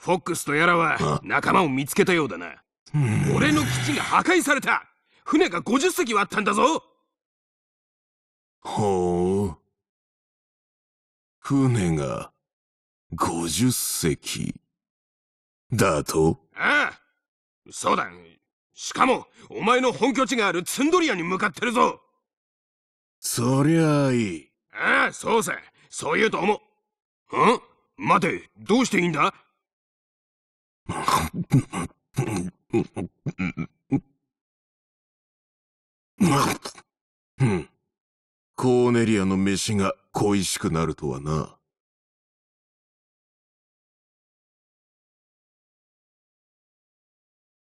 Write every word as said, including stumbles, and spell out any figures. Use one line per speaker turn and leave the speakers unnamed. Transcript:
フォックスとやらは仲間を見つけたようだな。俺の基地が破壊された。船がごじゅっせきはあったんだぞ。
ほう。船がごじゅっせきだと？
ああ、そうだ。しかもお前の本拠地があるツンドリアに向かってるぞ。
そりゃあいい。
ああ、そうさ。そう言うと思う。ん？待て、どうしていいんだ？
コーネリアの飯が恋しくなるとはな。